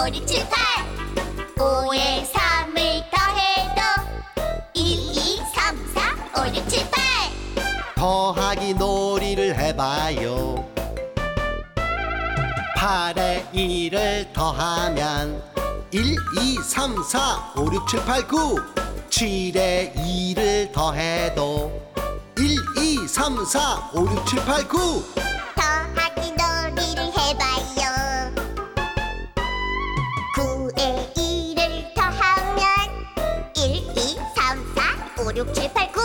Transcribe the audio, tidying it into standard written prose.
6, 7, 8 5에 3을 더해도 1, 2, 3, 4, 5, 6, 7, 8 더하기 놀이를 해봐요. 8에 1을 더하면 1, 2, 3, 4, 5, 6, 7, 8, 9 7에 2를 더해도 1, 2, 3, 4, 5, 6, 7, 8, 9 더하기 놀이를 해봐요. 9에 2를 더하면 1, 2, 3, 4, 5, 6, 7, 8, 9